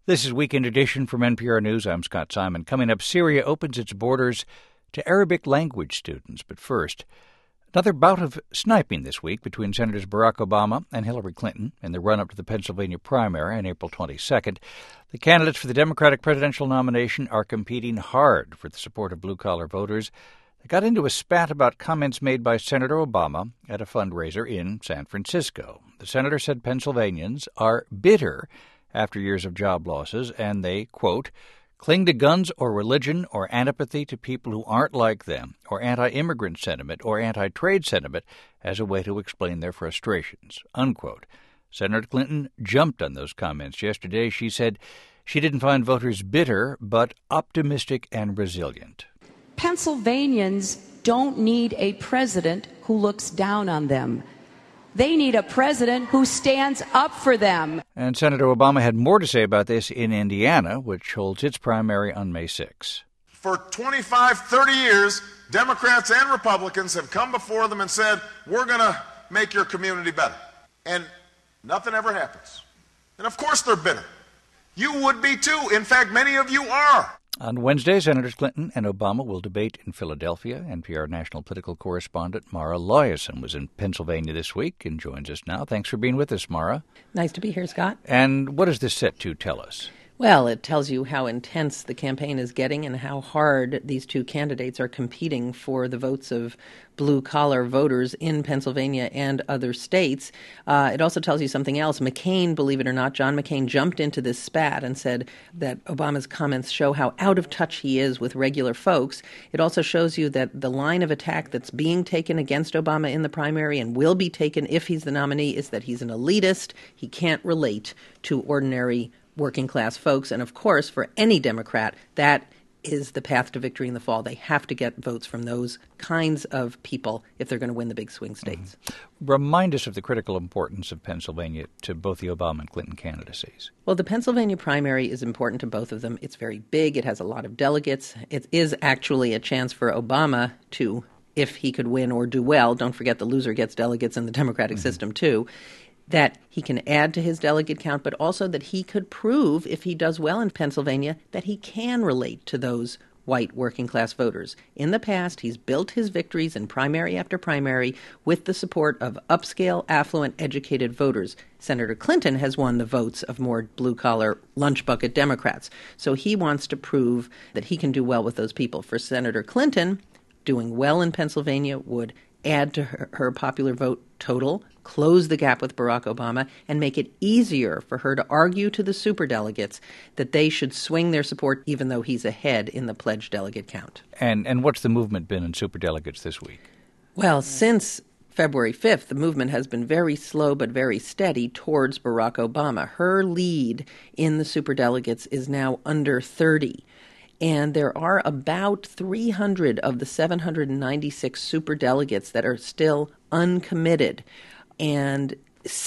This is Weekend Edition from NPR News. I'm Scott Simon. Coming up, Syria opens its borders to Arabic language students. But first, another bout of sniping this week between Senators Barack Obama and Hillary Clinton in the run-up to the Pennsylvania primary on April 22nd. The candidates for the Democratic presidential nomination are competing hard for the support of blue-collar voters. They got into a spat about comments made by Senator Obama at a fundraiser in San Francisco. The senator said Pennsylvanians are bitter after years of job losses, and they, quote, cling to guns or religion or antipathy to people who aren't like them, or anti-immigrant sentiment or anti-trade sentiment as a way to explain their frustrations, unquote. Senator Clinton jumped on those comments yesterday. She said she didn't find voters bitter, but optimistic and resilient. Pennsylvanians don't need a president who looks down on them. They need a president who stands up for them. And Senator Obama had more to say about this in Indiana, which holds its primary on May 6. For 25, 30 years, Democrats and Republicans have come before them and said, we're going to make your community better. And nothing ever happens. And of course they're bitter. You would be too. In fact, many of you are. On Wednesday, Senators Clinton and Obama will debate in Philadelphia. NPR national political correspondent Mara Liasson was in Pennsylvania this week and joins us now. Thanks for being with us, Mara. Nice to be here, Scott. And what is this set to tell us? Well, it tells you how intense the campaign is getting and how hard these two candidates are competing for the votes of blue-collar voters in Pennsylvania and other states. It also tells you something else. McCain, believe it or not, John McCain jumped into this spat and said that Obama's comments show how out of touch he is with regular folks. It also shows you that the line of attack that's being taken against Obama in the primary and will be taken if he's the nominee is that he's an elitist. He can't relate to ordinary working-class folks. And, of course, for any Democrat, that is the path to victory in the fall. They have to get votes from those kinds of people if they're going to win the big swing states. Mm-hmm. Remind us of the critical importance of Pennsylvania to both the Obama and Clinton candidacies. Well, the Pennsylvania primary is important to both of them. It's very big. It has a lot of delegates. It is actually a chance for Obama to, if he could win or do well, don't forget the loser gets delegates in the Democratic system too, that he can add to his delegate count, but also that he could prove, if he does well in Pennsylvania, that he can relate to those white working-class voters. In the past, he's built his victories in primary after primary with the support of upscale, affluent, educated voters. Senator Clinton has won the votes of more blue-collar, lunch bucket Democrats. So he wants to prove that he can do well with those people. For Senator Clinton, doing well in Pennsylvania would add to her popular vote total, close the gap with Barack Obama, and make it easier for her to argue to the superdelegates that they should swing their support even though he's ahead in the pledged delegate count. And what's the movement been in superdelegates this week? Well, since February 5th, the movement has been very slow but very steady towards Barack Obama. Her lead in the superdelegates is now under 30. And there are about 300 of the 796 superdelegates that are still uncommitted. And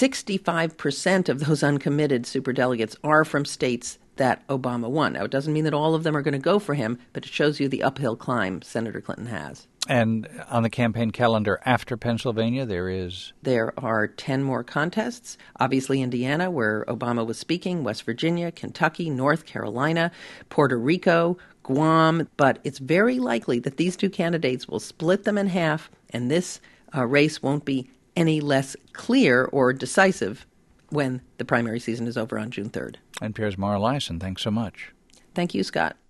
65% of those uncommitted superdelegates are from states that Obama won. Now, it doesn't mean that all of them are going to go for him, but it shows you the uphill climb Senator Clinton has. And on the campaign calendar after Pennsylvania, there are 10 more contests. Obviously, Indiana, where Obama was speaking, West Virginia, Kentucky, North Carolina, Puerto Rico, Guam. But it's very likely that these two candidates will split them in half, and this race won't be any less clear or decisive when the primary season is over on June 3rd. NPR's Mara Liasson, thanks so much. Thank you, Scott.